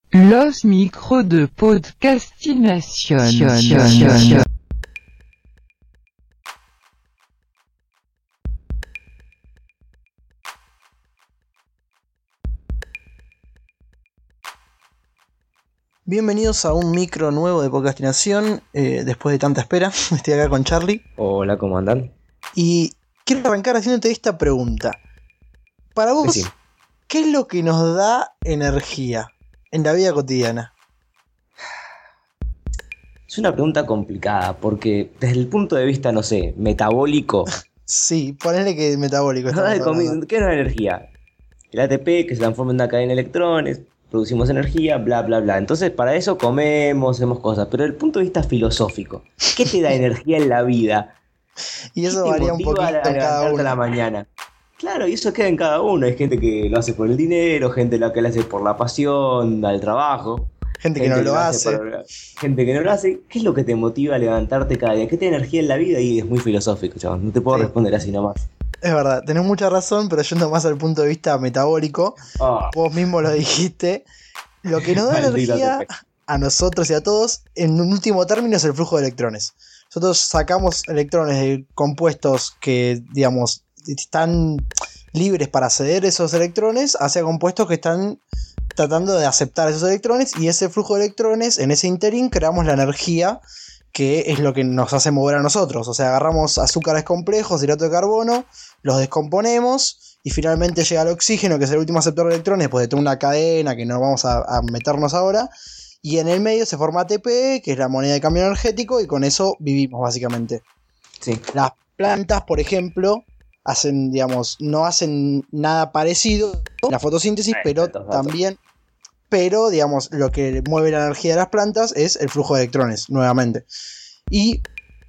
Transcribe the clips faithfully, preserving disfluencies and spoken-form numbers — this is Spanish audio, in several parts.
Los micros de podcastination. Bienvenidos a un micro nuevo de podcastinación, eh, después de tanta espera. Estoy acá con Charlie. Hola, ¿cómo andan? Y quiero arrancar haciéndote esta pregunta. Para vos, Sí. ¿qué es lo que nos da energía en la vida cotidiana? Es una pregunta complicada porque desde el punto de vista, no sé, metabólico, Sí, ponele que es metabólico. nos da de estamos comi- hablando. ¿qué es la energía? El A T P que se transforma en una cadena de electrones, producimos energía, bla, bla, bla. Entonces, para eso comemos, hacemos cosas. Pero desde el punto de vista filosófico, ¿qué te da energía en la vida? Y ¿Qué eso te varía un motiva poquito a en cada levantarte a la uno. mañana? Claro, y eso queda en cada uno. Hay gente que lo hace por el dinero, gente la que lo hace por la pasión, al trabajo. Gente que no lo hace. para- gente que no lo hace. ¿Qué es lo que te motiva a levantarte cada día? ¿Qué te da energía en la vida? Y es muy filosófico, chaval. No te puedo Sí. responder así nomás. Es verdad, tenés mucha razón, pero yendo más al punto de vista metabólico, Ah, vos mismo lo dijiste. Lo que nos da Maldito energía A T P. a nosotros y a todos, en un último término, es el flujo de electrones. Nosotros sacamos electrones de compuestos que, digamos, están libres para ceder esos electrones hacia compuestos que están tratando de aceptar esos electrones, y ese flujo de electrones, en ese interín, creamos la energía que es lo que nos hace mover a nosotros. O sea, agarramos azúcares complejos, hidrato de carbono, los descomponemos y finalmente llega el oxígeno, que es el último aceptor de electrones, después de toda una cadena que no vamos a, a meternos ahora. Y en el medio se forma A T P, que es la moneda de cambio energético, y con eso vivimos básicamente. sí. Las plantas, por ejemplo, hacen, digamos, no hacen nada parecido a la fotosíntesis, Eh, pero tantos datos. también, pero, digamos, lo que mueve la energía de las plantas es el flujo de electrones, nuevamente. Y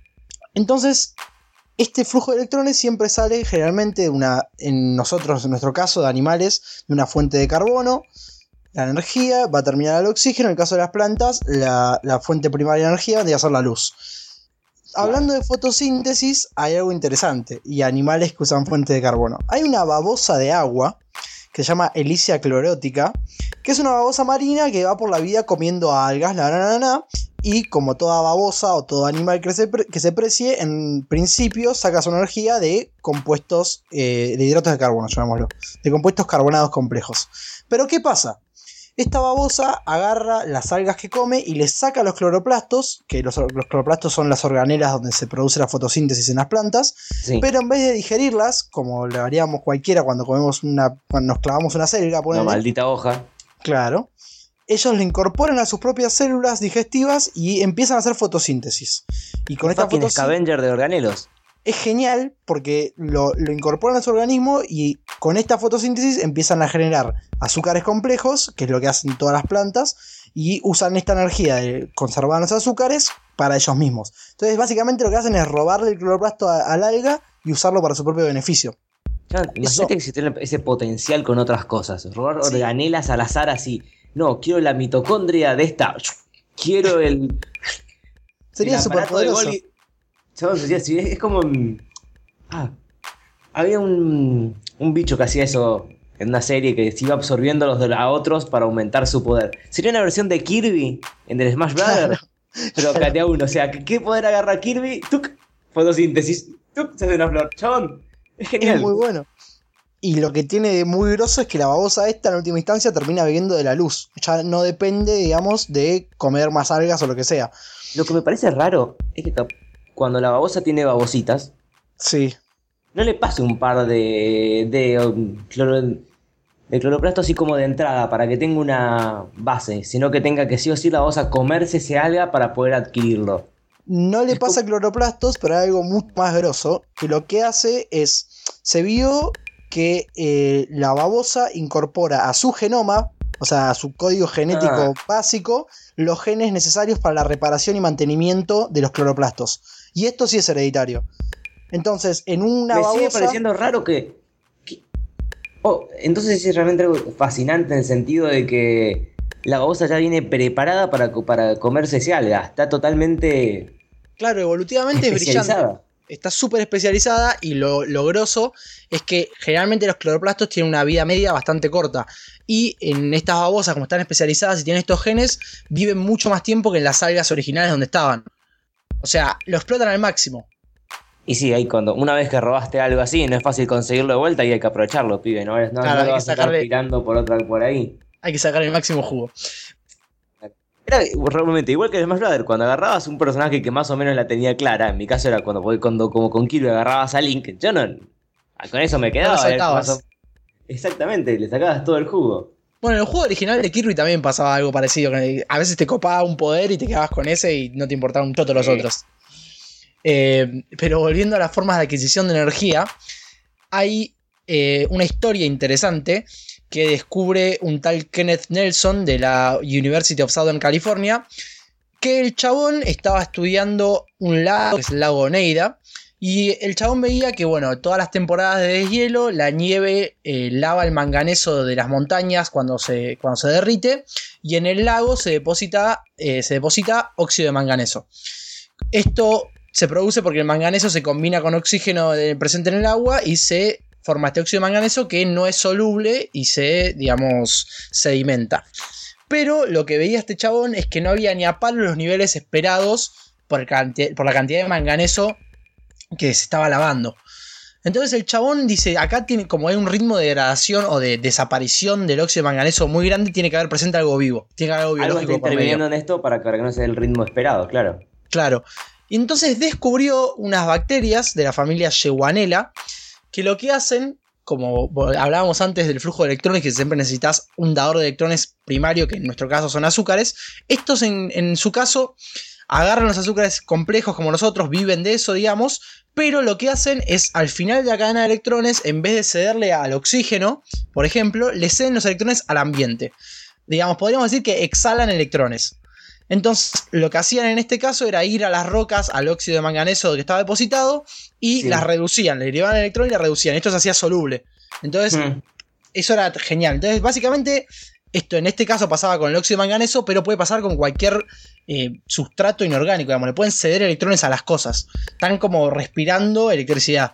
entonces, este flujo de electrones siempre sale generalmente de una, en nosotros, en nuestro caso, de animales, de una fuente de carbono. La energía va a terminar al oxígeno. En el caso de las plantas, la, la fuente primaria de energía vendría a ser la luz. Hablando de fotosíntesis, hay algo interesante y animales que usan fuente de carbono. Hay una babosa de agua que se llama Elysia clorótica, que es una babosa marina que va por la vida comiendo algas, la, la, la, la, y como toda babosa o todo animal que se, pre- que se precie, en principio saca su energía de compuestos, eh, de hidratos de carbono, llamémoslo, de compuestos carbonados complejos. Pero ¿qué pasa? Esta babosa agarra las algas que come y les saca los cloroplastos, que los, los cloroplastos son las organelas donde se produce la fotosíntesis en las plantas, Sí. pero en vez de digerirlas, como lo haríamos cualquiera cuando comemos una, cuando nos clavamos una selga, Una ponele, maldita hoja. claro, ellos le incorporan a sus propias células digestivas y empiezan a hacer fotosíntesis. Y con Un esta fucking fotosíntesis scavenger de organelos. es genial porque lo, lo incorporan a su organismo y con esta fotosíntesis empiezan a generar azúcares complejos, que es lo que hacen todas las plantas, y usan esta energía de conservar los azúcares para ellos mismos. Entonces básicamente lo que hacen es robarle el cloroplasto a- al alga y usarlo para su propio beneficio. Ya, Eso- imagínate que si tiene ese potencial con otras cosas. Robar Sí. organelas al azar así. No, quiero la mitocondria de esta. Quiero el. Sería el súper aparato de poderoso. Golgi. Chabón, sí, sí, es, es como. mm, Ah, había un, un bicho que hacía eso en una serie que se iba absorbiendo los de a otros para aumentar su poder. Sería una versión de Kirby en el Smash Brothers, pero Claro. cate a uno. O sea, ¿qué qué poder agarra Kirby? ¡Tuc! Fotosíntesis. ¡Tuc! Se hace una flor. Chabón, es genial. Es muy bueno. Y lo que tiene de muy grosso es que la babosa esta en última instancia termina bebiendo de la luz. Ya no depende, digamos, de comer más algas o lo que sea. Lo que me parece raro es que cap- cuando la babosa tiene babositas, Sí. no le pase un par de, de, um, cloro, de cloroplasto así como de entrada para que tenga una base, sino que tenga que sí o sí la babosa comerse ese alga para poder adquirirlo. No le Es pasa cloroplastos, pero hay algo mucho más grosso, que lo que hace es, se vio que eh, la babosa incorpora a su genoma, o sea, a su código genético Ah. básico, los genes necesarios para la reparación y mantenimiento de los cloroplastos. Y esto sí es hereditario. Entonces, en una Me babosa... sigue pareciendo raro que... que- Oh, entonces es realmente algo fascinante en el sentido de que la babosa ya viene preparada para, co- para comerse ese alga. Está totalmente Claro, evolutivamente es brillante. especializada. está súper especializada y lo, lo grosso es que generalmente los cloroplastos tienen una vida media bastante corta. Y en estas babosas, como están especializadas y tienen estos genes, viven mucho más tiempo que en las algas originales donde estaban. O sea, lo explotan al máximo. Y sí, ahí cuando una vez que robaste algo así, no es fácil conseguirlo de vuelta y hay que aprovecharlo, pibe. No, no, Claro, no lo hay vas que a estar sacarle- tirando por otra por ahí. Hay que sacar el máximo jugo. Era realmente igual que el Smash Brothers, cuando agarrabas un personaje que más o menos la tenía clara, en mi caso era cuando, cuando como con Kirby agarrabas a Link, yo no, con eso me quedaba. No lo eh, soltabas. más o- Exactamente, le sacabas todo el jugo. Bueno, en el juego original de Kirby también pasaba algo parecido. Que a veces te copaba un poder y te quedabas con ese y no te importaba un choto los Sí. otros. Eh, pero volviendo a las formas de adquisición de energía, hay eh, una historia interesante que descubre un tal Kenneth Nelson de la University of Southern California, que el chabón estaba estudiando un lago, que es el lago Oneida, y el chabón veía que, bueno, todas las temporadas de deshielo, la nieve eh, lava el manganeso de las montañas cuando se, cuando se derrite, y en el lago se deposita, eh, se deposita óxido de manganeso. Esto se produce porque el manganeso se combina con oxígeno de- presente en el agua y se forma este óxido de manganeso que no es soluble y se, digamos, sedimenta. Pero lo que veía este chabón es que no había ni a palo los niveles esperados por, el canti- por la cantidad de manganeso que se estaba lavando. Entonces el chabón dice, acá tiene como hay un ritmo de degradación o de desaparición del óxido de manganeso muy grande, tiene que haber presente algo vivo, tiene que haber algo Algo biológico está por medio. interviniendo en esto para que no sea el ritmo esperado, claro. Claro. Y entonces descubrió unas bacterias de la familia Shewwanella que lo que hacen, como hablábamos antes del flujo de electrones, que siempre necesitas un dador de electrones primario, que en nuestro caso son azúcares, estos en, en su caso agarran los azúcares complejos como nosotros, viven de eso, digamos, pero lo que hacen es al final de la cadena de electrones, en vez de cederle al oxígeno, por ejemplo, le ceden los electrones al ambiente. Digamos, podríamos decir que exhalan electrones. Entonces, lo que hacían en este caso era ir a las rocas, al óxido de manganeso que estaba depositado, y Sí. las reducían, le llevaban el electrón y las reducían. Esto se hacía soluble. Entonces, Mm. eso era genial. Entonces, básicamente, esto en este caso pasaba con el óxido de manganeso, pero puede pasar con cualquier eh, sustrato inorgánico, digamos. Le pueden ceder electrones a las cosas. Están como respirando electricidad.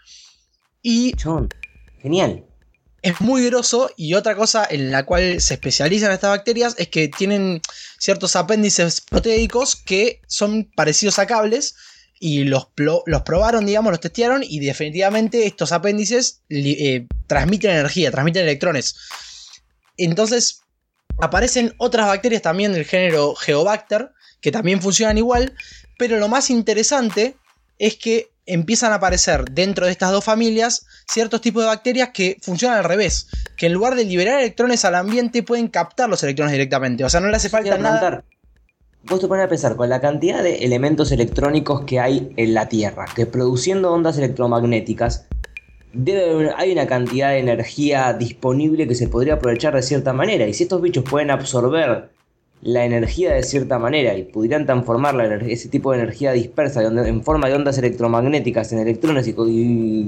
Y Chon, genial. es muy groso, y otra cosa en la cual se especializan estas bacterias es que tienen ciertos apéndices proteicos que son parecidos a cables y los, plo- los probaron, digamos, los testearon y definitivamente estos apéndices li- eh, transmiten energía, transmiten electrones. Entonces aparecen otras bacterias también del género Geobacter que también funcionan igual, pero lo más interesante es que empiezan a aparecer dentro de estas dos familias ciertos tipos de bacterias que funcionan al revés, que en lugar de liberar electrones al ambiente pueden captar los electrones directamente, o sea, no le hace Te iba falta a nada. preguntar, vos te pones a pensar con la cantidad de elementos electrónicos que hay en la Tierra, que produciendo ondas electromagnéticas, debe haber- hay una cantidad de energía disponible que se podría aprovechar de cierta manera. Y si estos bichos pueden absorber la energía de cierta manera y pudieran transformar la ener- ese tipo de energía dispersa de onda- en forma de ondas electromagnéticas en electrones y, co- y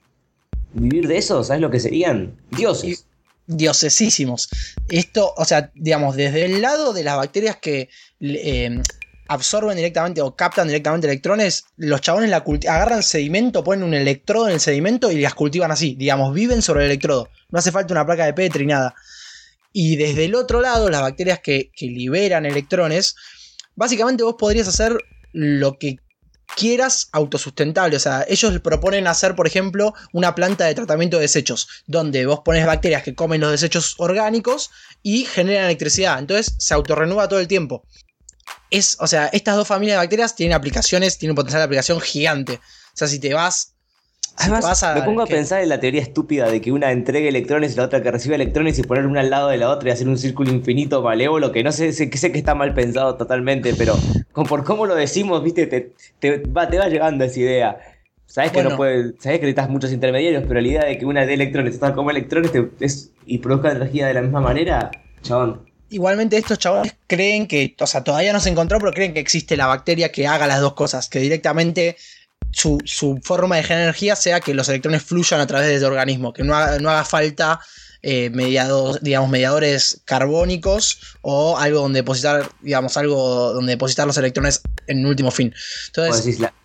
vivir de eso, ¿sabes lo que serían? Dioses. Diosesísimos. Esto, o sea, digamos, desde el lado de las bacterias que eh, absorben directamente o captan directamente electrones, los chabones la culti- agarran sedimento, ponen un electrodo en el sedimento y las cultivan así, digamos, viven sobre el electrodo. No hace falta una placa de Petri, nada. Y desde el otro lado, las bacterias que, que liberan electrones, básicamente vos podrías hacer lo que quieras autosustentable. O sea, ellos proponen hacer, por ejemplo, una planta de tratamiento de desechos, donde vos pones bacterias que comen los desechos orgánicos y generan electricidad. Entonces se autorrenueva todo el tiempo. Es, o sea, estas dos familias de bacterias tienen aplicaciones, tienen un potencial de aplicación gigante. O sea, si te vas... Si Además, te vas a, me pongo a que- pensar en la teoría estúpida de que una entregue electrones y la otra que recibe electrones y poner una al lado de la otra y hacer un círculo infinito malévolo, que no sé, sé, que sé que está mal pensado totalmente, pero con, por cómo lo decimos, viste, te, te, va, te va llegando esa idea. Sabes que Bueno. no puede, sabes que necesitas muchos intermediarios, pero la idea de que una de electrones está como electrones te- es, y produzca energía de la misma manera, chabón. Igualmente estos chabones creen que, o sea, todavía no se encontró, pero creen que existe la bacteria que haga las dos cosas, que directamente su, su forma de generar energía sea que los electrones fluyan a través de ese organismo, que no haga, no haga falta eh, mediados, digamos, mediadores carbónicos o algo donde depositar, digamos, algo donde depositar los electrones en último fin. Vos Entonces, decís, la,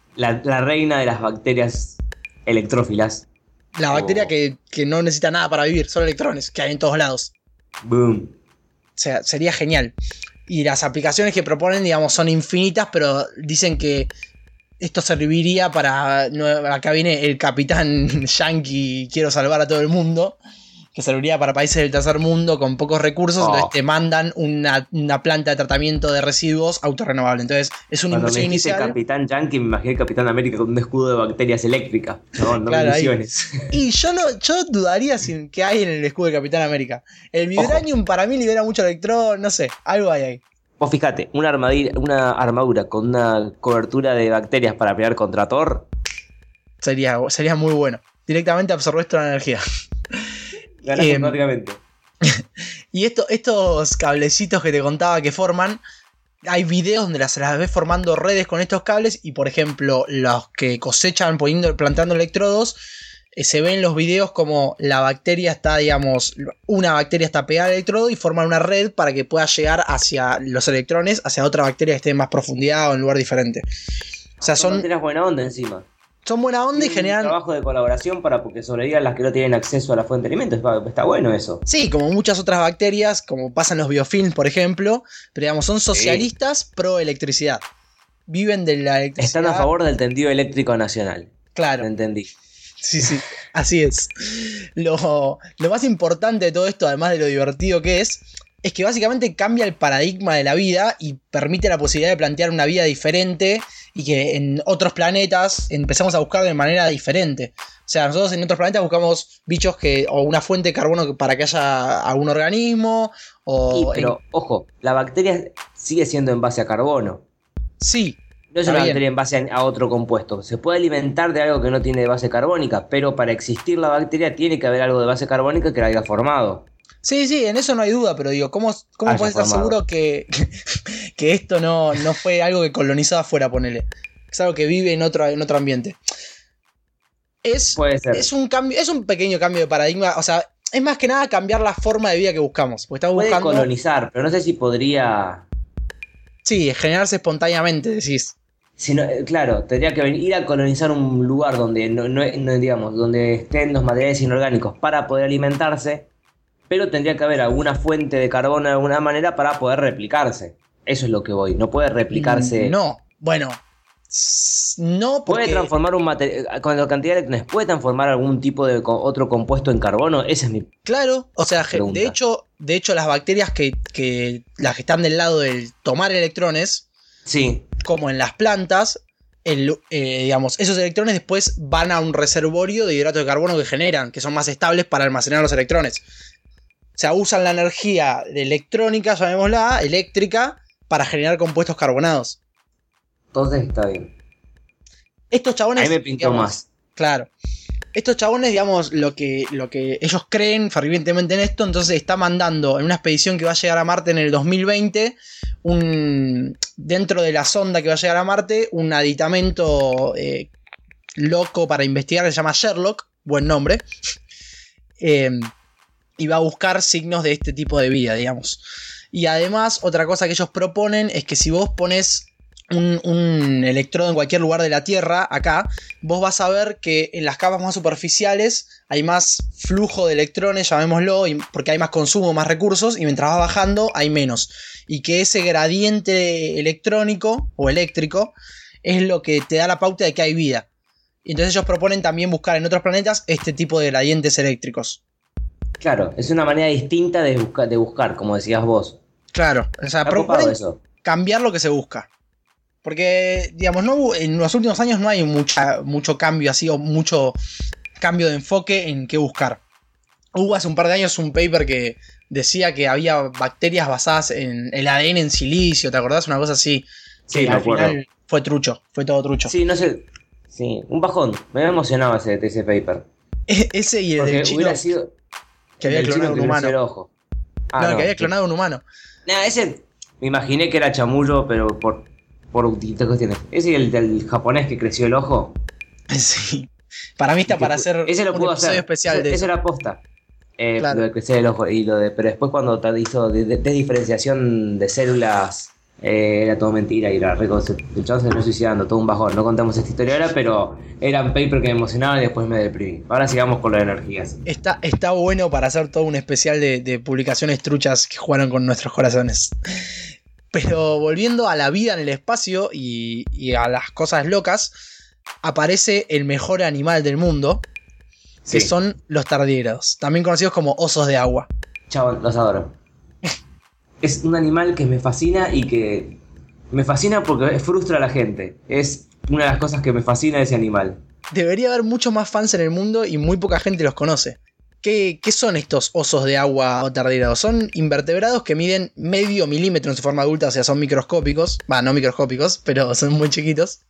La, la reina de las bacterias electrófilas. La bacteria Oh. que, que no necesita nada para vivir, solo electrones, que hay en todos lados. Boom. O sea, sería genial. Y las aplicaciones que proponen, digamos, son infinitas, pero dicen que esto serviría para... no, acá viene el capitán yankee, quiero salvar a todo el mundo, que serviría para países del tercer mundo con pocos recursos, Oh. entonces te mandan una, una planta de tratamiento de residuos autorrenovable. Entonces es una Cuando me inversión dijiste inicial. Capitán Yankee, me imaginé Capitán América con un escudo de bacterias eléctricas. No, no Claro, me ahí. ilusiones. Y yo no, yo dudaría sin que hay en el escudo de Capitán América. El Vibranium para mí libera mucho electrón, no sé, algo hay ahí. Vos fijate, una armadura, una armadura con una cobertura de bacterias para pelear contra Thor. Sería, sería muy bueno. Directamente absorbes toda la energía. Ganás Em, automáticamente. Y esto, estos cablecitos que te contaba que forman, hay videos donde las, las ves formando redes con estos cables y, por ejemplo, los que cosechan poniendo, plantando electrodos, eh, se ven los videos como la bacteria está, digamos, una bacteria está pegada al electrodo y forman una red para que pueda llegar hacia los electrones, hacia otra bacteria que esté en más profundidad o en un lugar diferente. O sea, Son son, bacterias buena onda encima. son buena onda y Un generan... trabajo de colaboración para que sobrevivan las que no tienen acceso a la fuente de alimentos. Está, está bueno eso. Sí, como muchas otras bacterias, como pasa en los biofilms, por ejemplo, pero digamos, son socialistas pro electricidad. Viven de la electricidad. Están a favor del tendido eléctrico nacional. Claro, Lo entendí. sí, sí, así es. Lo, lo más importante de todo esto, además de lo divertido que es, es que básicamente cambia el paradigma de la vida y permite la posibilidad de plantear una vida diferente y que en otros planetas empezamos a buscar de manera diferente. O sea, nosotros en otros planetas buscamos bichos que o una fuente de carbono para que haya algún organismo o... Y, pero, ojo, la bacteria sigue siendo en base a carbono. Sí, No es está una bien. bacteria en base a, a otro compuesto. Se puede alimentar de algo que no tiene base carbónica, pero para existir la bacteria tiene que haber algo de base carbónica que la haya formado. Sí, sí, en eso no hay duda, pero digo, ¿cómo, cómo Haya puedes estar formado. seguro que, que esto no, no fue algo que colonizó afuera, ponele? Es algo que vive en otro, en otro ambiente. Es, Puede ser. es un cambio, es un pequeño cambio de paradigma, o sea, es más que nada cambiar la forma de vida que buscamos. Porque estamos Puede buscando. colonizar, pero no sé si podría... Sí, generarse espontáneamente, decís. Si no, eh, claro, tendría que venir, ir a colonizar un lugar donde no, no- no, digamos, donde estén los materiales inorgánicos para poder alimentarse, pero tendría que haber alguna fuente de carbono de alguna manera para poder replicarse. Eso es lo que voy. No puede replicarse. Mm, No, bueno. s- No, porque. ¿Puede transformar un material con la cantidad de electrones? ¿Puede transformar algún tipo de co- otro compuesto en carbono? Esa es mi. Claro, o sea, ge- Pregunta. de hecho, de hecho, las bacterias que, que. Las que están del lado del tomar electrones. Sí. Como en las plantas, el, eh, digamos, esos electrones después van a un reservorio de hidrato de carbono que generan, que son más estables para almacenar los electrones. O sea, usan la energía de electrónica, llamémosla, eléctrica, para generar compuestos carbonados. Entonces está bien. Estos chabones... Ahí me pintó digamos, más. Claro. Estos chabones, digamos, lo que, lo que ellos creen fervientemente en esto, entonces está mandando en una expedición que va a llegar a Marte en el dos mil veinte, un, dentro de la sonda que va a llegar a Marte, un aditamento eh, loco para investigar que se llama Sherlock, buen nombre, eh, y va a buscar signos de este tipo de vida, digamos. Y además, otra cosa que ellos proponen es que si vos pones un, un electrodo en cualquier lugar de la Tierra, acá, vos vas a ver que en las capas más superficiales hay más flujo de electrones, llamémoslo, y- porque hay más consumo, más recursos, y mientras vas bajando hay menos. Y que ese gradiente electrónico o eléctrico es lo que te da la pauta de que hay vida. Y entonces ellos proponen también buscar en otros planetas este tipo de gradientes elécticos. Claro, es una manera distinta de buscar, de buscar, como decías vos. Claro, o sea, Está proponen copado eso. cambiar lo que se busca. Porque, digamos, no hubo- en los últimos años no hay mucha, mucho cambio así o mucho cambio de enfoque en qué buscar. Hubo hace un par de años un paper que decía que había bacterias basadas en el A D N en silicio, ¿te acordás? Una cosa así. Sí, Que me al acuerdo. final fue trucho, fue todo trucho. Sí, no sé. Sí, un bajón. Me había emocionado ese, ese paper. E- Ese y el Porque del chino hubiera sido. que había el del clonado chino un que creció el humano. ojo. Ah, no, el que había sí. clonado un humano. Nah, ese. Me imaginé que era chamullo, pero por. Por distintas cuestiones. Ese y el del japonés que creció el ojo. Sí. Para mí está que para pu- hacer ese lo un pudo episodio hacer. especial Ese- de eso eso. era posta. Eh, Claro. Lo de crecer el ojo. Y lo de. Pero después cuando te hizo de- de- desdiferenciación de células eh, era todo mentira y era re, el chavo se terminó suicidando, todo un bajón. No contamos esta historia ahora, pero eran papers que me emocionaban y después me deprimí. Ahora sigamos con las energías. Está, está bueno para hacer todo un especial de, de publicaciones truchas que jugaron con nuestros corazones. Pero volviendo a la vida en el espacio y, y a las cosas locas, aparece el mejor animal del mundo, que sí. son los tardígrados, también conocidos como osos de agua. Chabón, los adoro. Es un animal que me fascina y que me fascina porque frustra a la gente. Es una de las cosas que me fascina de ese animal. Debería haber muchos más fans en el mundo y muy poca gente los conoce. ¿Qué, qué son estos osos de agua o tardígrados? Son invertebrados que miden medio milímetro en su forma adulta, o sea, son microscópicos. Va, no microscópicos, pero son muy chiquitos.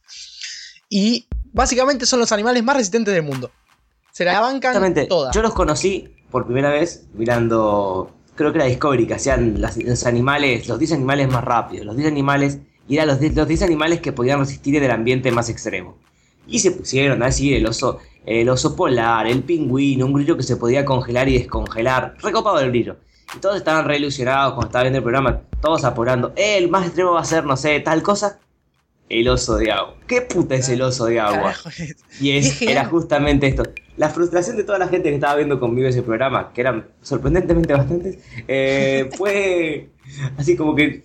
Y básicamente son los animales más resistentes del mundo. Se la bancan toda. Yo los conocí por primera vez mirando, creo que era Discovery, que hacían las, los animales, los diez animales más rápidos, los diez animales, y eran los diez animales que podían resistir en el ambiente más extremo. Y se pusieron a decir el oso, el oso polar, el pingüino, un grillo que se podía congelar y descongelar. Recopado el grillo. Y todos estaban re ilusionados cuando estaba viendo el programa, todos apurando. Eh, el más extremo va a ser, no sé, tal cosa. El oso de agua. ¿Qué puta es el oso de agua? Carajo. Y es, era justamente esto. La frustración de toda la gente que estaba viendo conmigo ese programa, que eran sorprendentemente bastantes, eh, fue así como que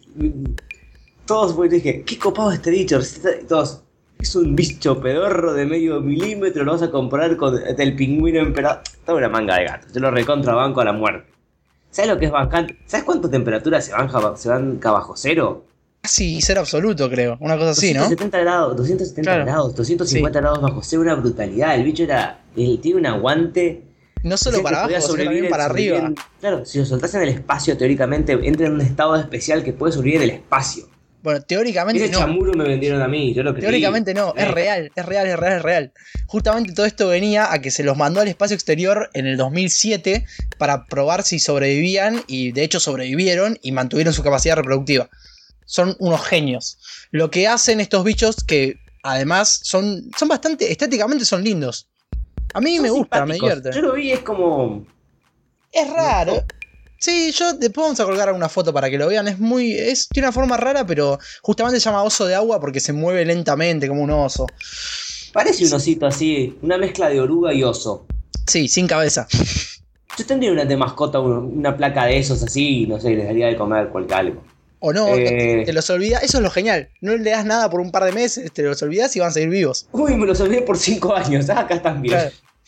todos, pues dije, qué copado este bicho. Todos, es un bicho pedorro de medio milímetro, lo vas a comparar con el pingüino emperador. Toda una manga de gato. Yo lo recontrabanco a la muerte. ¿Sabes lo que es bancante? ¿Sabes cuánta temperatura se banca, se banca bajo cero? Casi cero absoluto, creo. Una cosa así, ¿no? doscientos setenta grados, doscientos setenta claro. grados, doscientos cincuenta sí. grados bajo cero, una brutalidad. El bicho era. Él tiene un aguante. No solo para abajo, sino también para arriba. Claro, si lo soltás en el espacio, teóricamente entra en un estado especial que puede subir en el espacio. Bueno, teóricamente Ese no. Ese chamuro me vendieron a mí, yo lo creí. Teóricamente no, es real, es real, es real, es real. Justamente todo esto venía a que se los mandó al espacio exterior en el dos mil siete para probar si sobrevivían, y de hecho sobrevivieron y mantuvieron su capacidad reproductiva. Son unos genios. Lo que hacen estos bichos, que además son, son bastante, estéticamente son lindos. A mí son me gusta, simpáticos. Me divierte. Yo lo vi, es como... Es raro. No. Sí, yo después vamos a colgar una foto para que lo vean. Es muy. Es, tiene una forma rara, pero justamente se llama oso de agua porque se mueve lentamente como un oso. Parece un osito así, una mezcla de oruga y oso. Sí, sin cabeza. Yo tendría una de mascota, una placa de esos así, no sé, les daría de comer cualquier algo. O no, eh... te los olvidas. Eso es lo genial. No le das nada por un par de meses, te los olvidas y van a seguir vivos. Uy, me los olvidé por cinco años. Ah, acá están bien. Claro.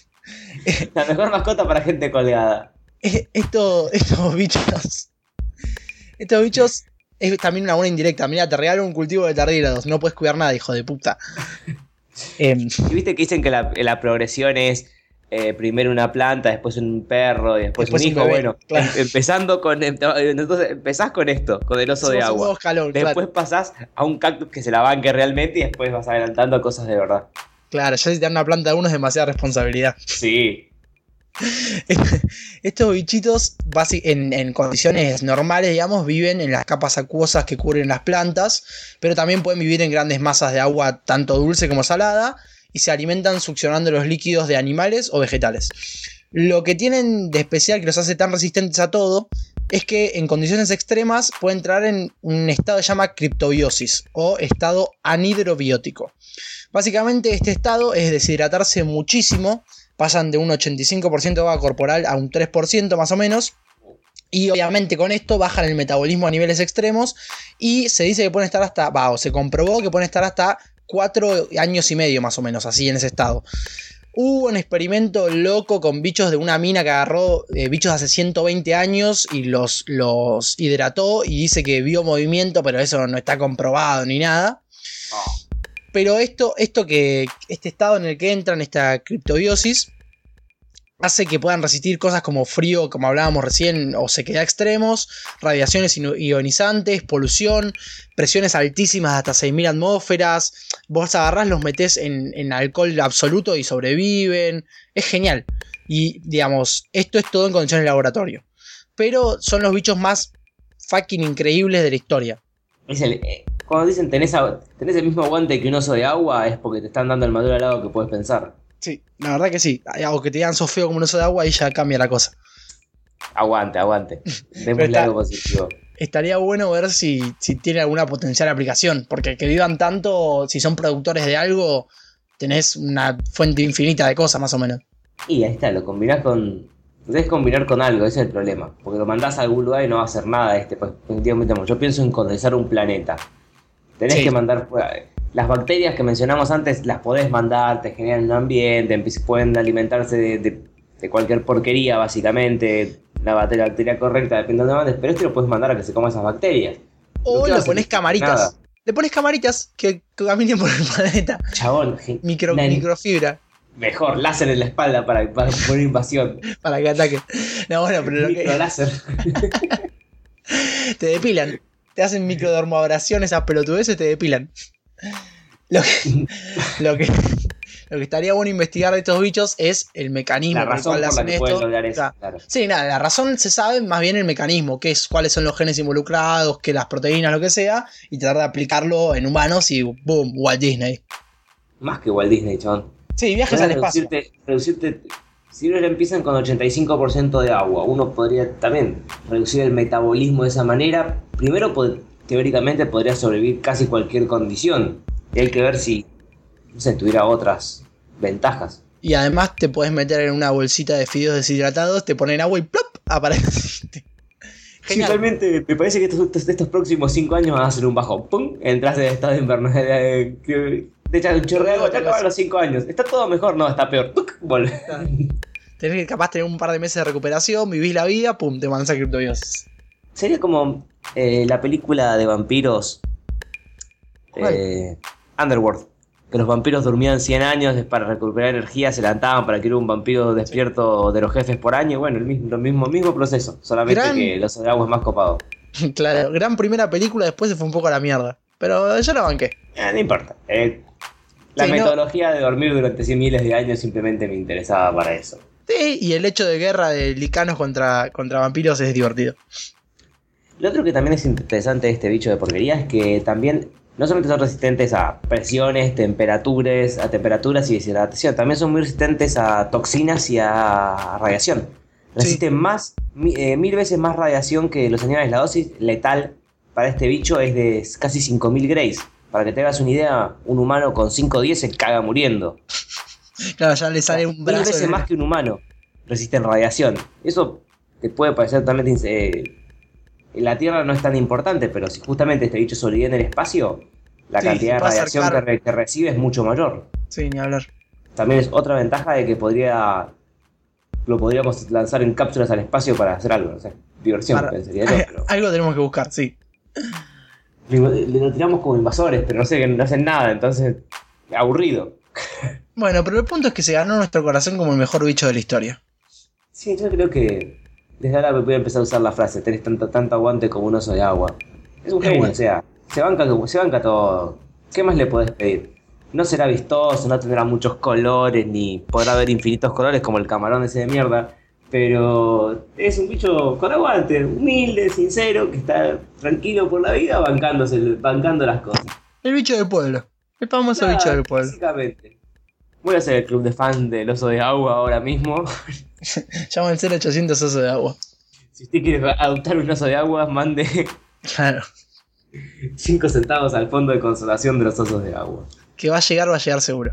La mejor mascota para gente colgada. Esto, estos bichos. Estos bichos es también una buena indirecta. Mira, te regalo un cultivo de tardígrados. No puedes cuidar nada, hijo de puta. eh, y viste que dicen que la, la progresión es. Eh, primero una planta, después un perro y después, después un hijo. Un bebé, bueno, claro. em, empezando con. Entonces empezás con esto, con el oso Somos de agua. Escalón, después claro. pasás a un cactus que se la banque realmente y después vas adelantando a cosas de verdad. Claro, ya si te dan una planta de uno es demasiada responsabilidad. Sí. Estos bichitos en, en condiciones normales, digamos, viven en las capas acuosas que cubren las plantas, pero también pueden vivir en grandes masas de agua, tanto dulce como salada, y se alimentan succionando los líquidos de animales o vegetales. Lo que tienen de especial que los hace tan resistentes a todo es que en condiciones extremas pueden entrar en un estado que se llama criptobiosis o estado anhidrobiótico. Básicamente este estado es deshidratarse muchísimo, pasan de un ochenta y cinco por ciento de agua corporal a un tres por ciento más o menos, y obviamente con esto bajan el metabolismo a niveles extremos y se dice que pueden estar hasta, va, o se comprobó que pueden estar hasta cuatro años y medio más o menos así en ese estado. Hubo un experimento loco con bichos de una mina que agarró eh, bichos de hace ciento veinte años y los, los hidrató y dice que vio movimiento, pero eso no está comprobado ni nada. Pero esto, esto que, este estado en el que entran, esta criptobiosis, hace que puedan resistir cosas como frío, como hablábamos recién, o sequedad extremos, radiaciones ionizantes, polución, presiones altísimas de hasta seis mil atmósferas. Vos agarrás, los metés en, en alcohol absoluto y sobreviven. Es genial. Y digamos, esto es todo en condiciones de laboratorio. Pero son los bichos más fucking increíbles de la historia. Es el, eh, cuando dicen tenés, tenés el mismo aguante que un oso de agua, es porque te están dando el maduro al lado que puedes pensar. Sí, la verdad que sí. O que te digan sos feo como un oso de agua y ya cambia la cosa. Aguante, aguante. Démosle algo positivo. estaría bueno ver si, si tiene alguna potencial aplicación. Porque que vivan tanto, si son productores de algo, tenés una fuente infinita de cosas más o menos. Y ahí está, lo combinás con... Debes combinar con algo, ese es el problema. Porque lo mandás a algún lugar y no va a hacer nada. Este, pues, yo pienso en condensar un planeta. Tenés sí. que mandar... Las bacterias que mencionamos antes las podés mandar, te generan un ambiente, pueden alimentarse de, de, de cualquier porquería, básicamente. La bacteria, bacteria correcta, depende de dónde mandes, pero esto lo puedes mandar a que se coma esas bacterias. O le pones camaritas. Nada. Le pones camaritas que caminen por el planeta. Chabón. Micro, microfibra. Mejor, láser en la espalda para, para poner invasión. Para que ataque. No, bueno, pero lo micro que... láser. Te depilan. Te hacen microdermabrasión, esas pelotudeces te depilan. Lo que, lo que lo que estaría bueno investigar de estos bichos es el mecanismo la razón por el cual hacen esto. Lograr eso, claro. Sí, nada, la razón se sabe, más bien el mecanismo, que es cuáles son los genes involucrados, que las proteínas, lo que sea, y tratar de aplicarlo en humanos y boom, Walt Disney. Más que Walt Disney, chabón. Sí, viajes al espacio. Reducirte, si ellos empiezan con ochenta y cinco por ciento de agua, uno podría también reducir el metabolismo de esa manera. Primero, pod- teóricamente podría sobrevivir casi cualquier condición. Y hay que ver si, no sé, tuviera otras ventajas. Y además te puedes meter en una bolsita de fideos deshidratados, te ponen agua y ¡plop! Aparece. Sí, realmente me parece que estos, estos próximos cinco años van a ser un bajo. ¡Pum! Entras en estado de invierno. Te echas un chorro de agua, te acaban los cinco años. ¿Está todo mejor? No, está peor. ¡Tuc! Vuelve. Claro. Tenés que capaz tener un par de meses de recuperación, vivís la vida, pum, te mandas a criptobiosis. Sería como eh, la película de vampiros eh, Underworld. Que los vampiros dormían cien años para recuperar energía, se levantaban para que hubiera un vampiro despierto de los jefes por año. Bueno, el mismo, el mismo, mismo proceso, solamente gran... que los de agua es más copado. Claro, gran primera película, después se fue un poco a la mierda. Pero yo la banqué. Eh, no importa. Eh, la sí, metodología no... de dormir durante cien miles de años simplemente me interesaba para eso. Sí, y el hecho de guerra de licanos contra, contra vampiros es divertido. Lo otro que también es interesante de este bicho de porquería es que también no solamente son resistentes a presiones, temperaturas, a temperaturas y deshidratación, también son muy resistentes a toxinas y a radiación. Resisten sí. más, eh, mil veces más radiación que los animales. La dosis letal para este bicho es de casi cinco mil grays. Para que te hagas una idea, un humano con cinco o diez se caga muriendo. Claro, ya le sale un brazo. Mil veces de... más que un humano resisten radiación. Eso te puede parecer totalmente... Eh, la Tierra no es tan importante, pero si justamente este bicho sobrevive en el espacio, la sí, cantidad de radiación que, re, que recibe es mucho mayor. Sí, ni hablar. También es otra ventaja de que podría lo podríamos lanzar en cápsulas al espacio para hacer algo, no sé, diversión. Para, pensaría yo, pero... Algo tenemos que buscar, sí. Lo, lo tiramos como invasores, pero no sé, que no hacen nada, entonces aburrido. Bueno, pero el punto es que se ganó nuestro corazón como el mejor bicho de la historia. Sí, yo creo que desde ahora voy a empezar a usar la frase, tenés tanto, tanto aguante como un oso de agua. Es un genio, bueno. O sea, se banca, se banca todo. ¿Qué más le podés pedir? No será vistoso, no tendrá muchos colores, ni podrá haber infinitos colores como el camarón ese de mierda. Pero es un bicho con aguante, humilde, sincero, que está tranquilo por la vida, bancándose, bancando las cosas. El bicho del pueblo. El famoso claro, bicho del pueblo. Básicamente. Voy a hacer el club de fan del oso de agua ahora mismo. Llama al cero ochocientos oso de agua. Si usted quiere adoptar un oso de agua, mande... Claro. cinco centavos al fondo de consolación de los osos de agua. Que va a llegar, va a llegar seguro.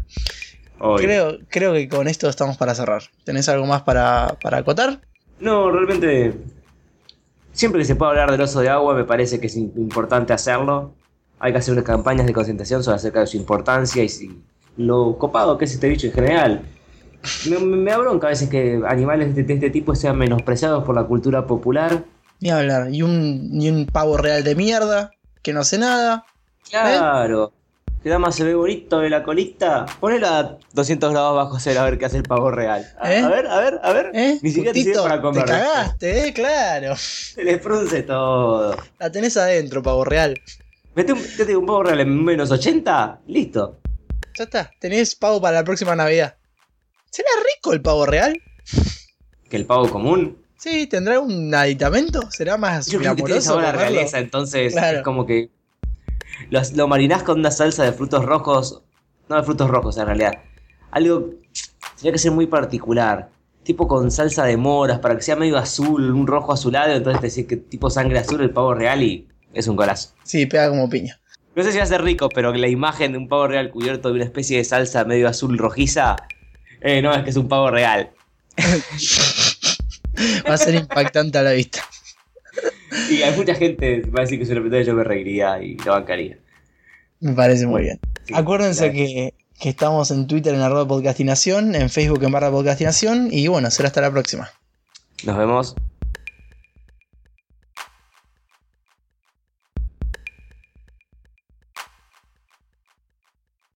Creo, creo que con esto estamos para cerrar. ¿Tenés algo más para, para acotar? No, realmente... Siempre que se pueda hablar del oso de agua me parece que es importante hacerlo. Hay que hacer unas campañas de concientización sobre acerca de su importancia y si, lo copado que es este bicho en general. Me, me, me abronca a veces que animales de, de este tipo sean menospreciados por la cultura popular. Ni hablar. Y un, y un pavo real de mierda que no hace nada. Claro. ¿Eh? Que nada más se ve bonito de la colita. Ponelo a doscientos grados bajo cero a ver qué hace el pavo real. A, ¿Eh? a ver, a ver, a ver. ¿Eh? Ni siquiera Putito, te sirve para comer. Te cagaste, eh, claro. Se les frunce todo. La tenés adentro, pavo real. Mete un, mete un pavo real en menos ochenta, listo. Ya está, tenés pavo para la próxima Navidad. ¿Será rico el pavo real? ¿Que el pavo común? Sí, ¿tendrá un aditamento? ¿Será más yo creo que tiene sabor a realeza, entonces claro. Es como que lo, lo marinás con una salsa de frutos rojos. No de frutos rojos en realidad. Algo tenía que ser muy particular. tipo con salsa de moras, para que sea medio azul, un rojo azulado, entonces te decís que tipo sangre azul el pavo real y es un golazo. Sí, pega como piña. No sé si va a ser rico, pero la imagen de un pavo real cubierto de una especie de salsa medio azul rojiza, eh, no, es que es un pavo real. Va a ser impactante a la vista. Y hay mucha gente va a decir que se lo y yo me reiría y lo bancaría. Me parece muy bien. Sí, Acuérdense claro. que, que estamos en Twitter en arroba podcastinación, en Facebook en barra podcastinación y bueno, será hasta la próxima. Nos vemos.